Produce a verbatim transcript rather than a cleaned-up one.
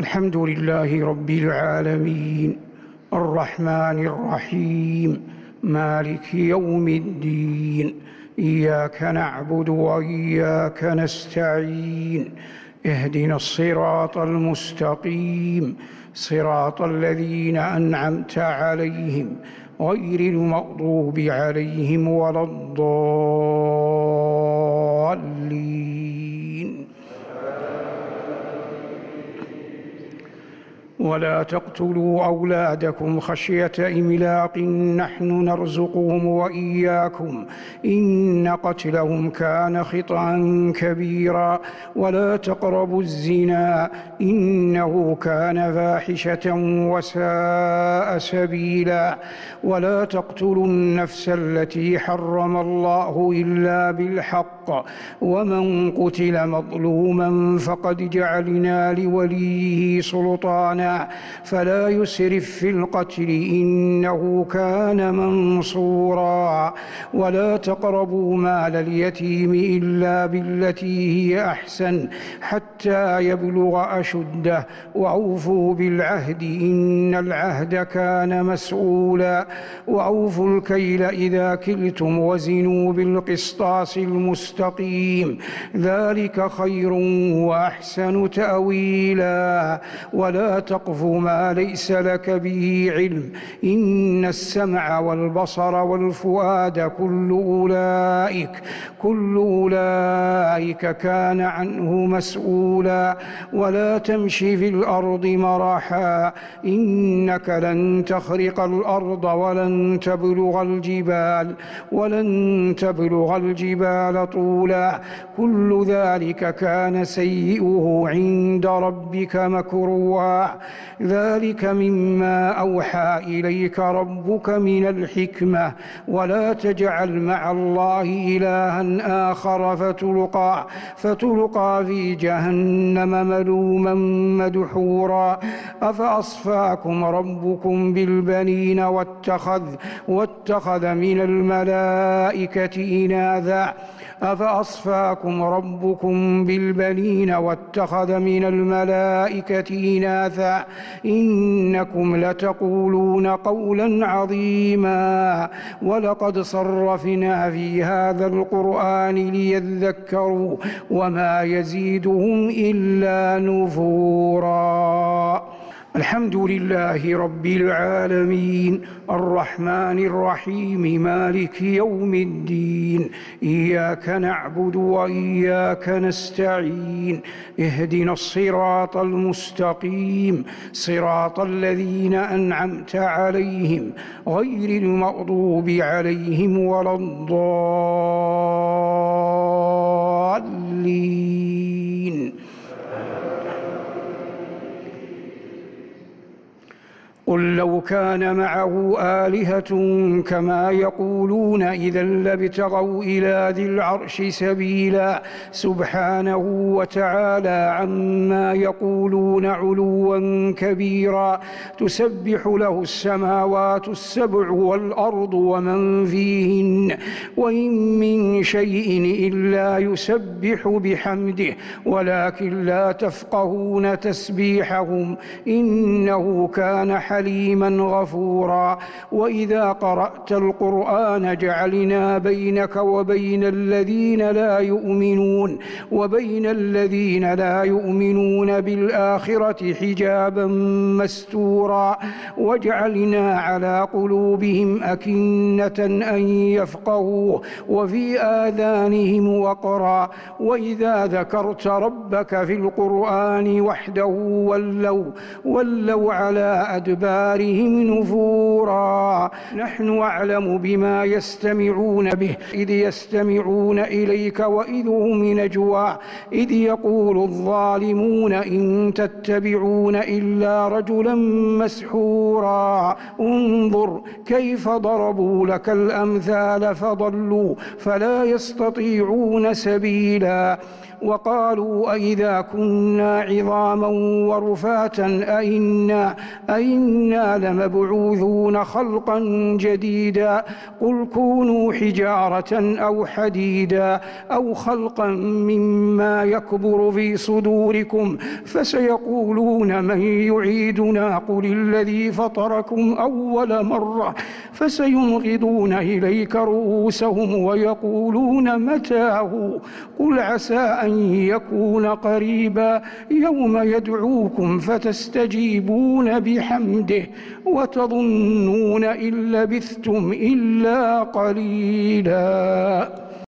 الحمد لله رب العالمين الرحمن الرحيم مالك يوم الدين. إياك نعبد وإياك نستعين. اهدنا الصراط المستقيم صراط الذين أنعمت عليهم غير المغضوب عليهم ولا الضالين. ولا تقتلوا أولادكم خشية إملاق نحن نرزقهم وإياكم إن قتلهم كان خطأ كبيرا. ولا تقربوا الزنا إنه كان فاحشة وساء سبيلا. ولا تقتلوا النفس التي حرم الله إلا بالحق. ومن قتل مظلوما فقد جعلنا لوليه سلطانا فلا يسرف في القتل إنه كان منصورا. ولا تقربوا مال اليتيم إلا بالتي هي أحسن حتى يبلغ أشده وأوفوا بالعهد إن العهد كان مسؤولا. وأوفوا الكيل إذا كلتم وزنوا بالقسطاس المستقيم ذلك خير وأحسن تأويلا. ولا تقف ما ليس لك به علم إن السمع والبصر والفؤاد كل أولئك كل أولئك كان عنه مسؤولا. ولا تمش في الأرض مرحا إنك لن تخرق الأرض ولن تبلغ الجبال ولن تبلغ الجبال طولا. كل ذلك كان سيئه عند ربك مكروها. ذلك مما أوحى إليك ربك من الحكمة. ولا تجعل مع الله إلها آخر فتلقى, فتلقى في جهنم ملوما مدحورا. أفأصفاكم ربكم بالبنين واتخذ, واتخذ من الملائكة إناثا أفأصفاكم ربكم بالبنين واتخذ من الملائكة إناثا إنكم لتقولون قولا عظيما. ولقد صرفنا في هذا القرآن ليذكروا وما يزيدهم إلا نفورا. الحمد لله رب العالمين الرحمن الرحيم مالك يوم الدين. إياك نعبد وإياك نستعين. اهدنا الصراط المستقيم صراط الذين أنعمت عليهم غير المغضوب عليهم ولا الضالين. قل لو كان معه آلهة كما يقولون إذا لابتغوا إلى ذي العرش سبيلا. سبحانه وتعالى عما يقولون علوا كبيرا. تسبح له السماوات السبع والأرض ومن فيهن وإن من شيء إلا يسبح بحمده ولكن لا تفقهون تسبيحهم إنه كان حليما غفورا. وإذا قرأت القرآن جعلنا بينك وبين الذين لا يؤمنون وبين الذين لا يؤمنون بالآخرة حجابا مستورا. وجعلنا على قلوبهم أكنة أن يفقهوه وفي آذانهم وقرا. وإذا ذكرت ربك في القرآن وحده ولوا, ولوا على أدبارهم نفورا. نحن أعلم بما يستمعون به إذ يستمعون إليك وإذ هم نجوى إذ يقول الظالمون إن تتبعون إلا رجلا مسحورا. انظر كيف ضربوا لك الأمثال فضلوا فلا يستطيعون سبيلا. وقالوا أئذا كنا عظاما ورفاتا أئنا, أئنا لمبعوثون خلقا جديدا قل كونوا حجارة أو حديدا أو خلقا مما يكبر في صدوركم فسيقولون من يعيدنا قل الذي فطركم أول مرة فسينغضون إليك رؤوسهم ويقولون متاه قل عسى أن يكون قريبا يوم يدعوكم فتستجيبون بحمده وتظنون إن لبثتم إلا قليلا.